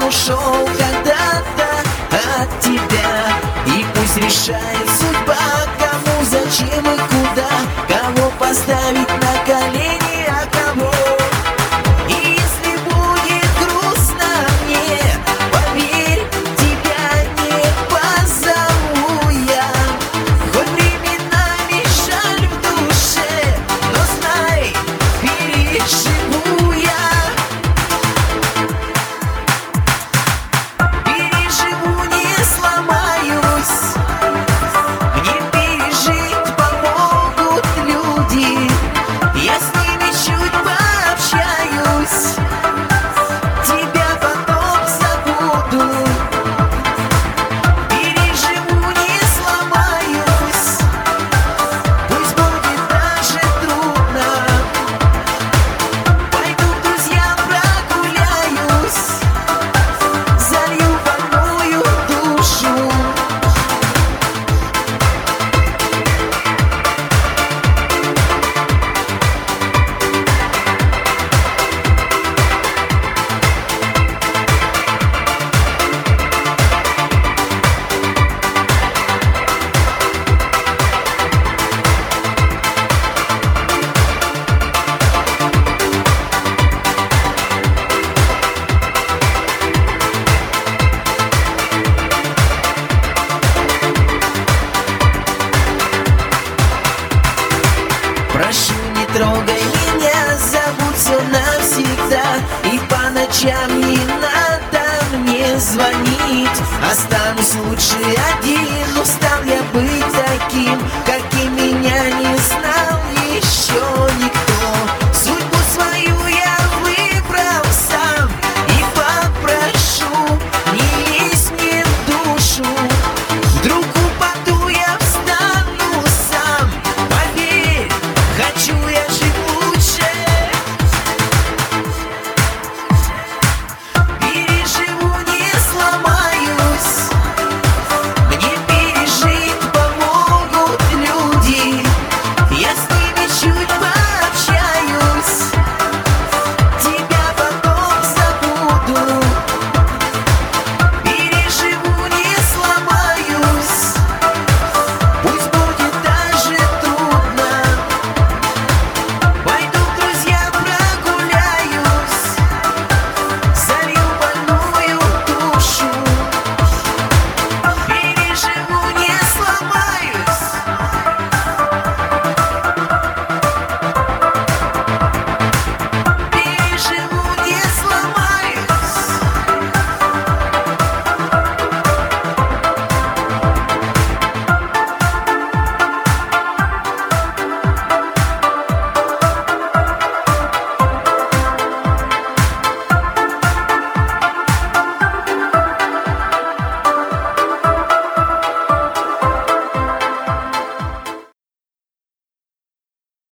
ушел когда-то от тебя. И пусть решает судьба, кому, зачем и куда, кого поставить на колени, а кого. И если будет грустно мне, поверь, тебя не позову я. Хоть временами жаль в душе, но знай, переживу я. Переживу, не сломаюсь. Мне пережить помогут люди. Я с ними чуть пообщаюсь, тебя потом забуду. Переживу, не сломаюсь. Пусть будет даже трудно. Пойду к друзьям прогуляюсь, залью больную душу. Прошу, не трогай меня, забудь все навсегда. И по ночам не надо мне звонить, останусь лучше один.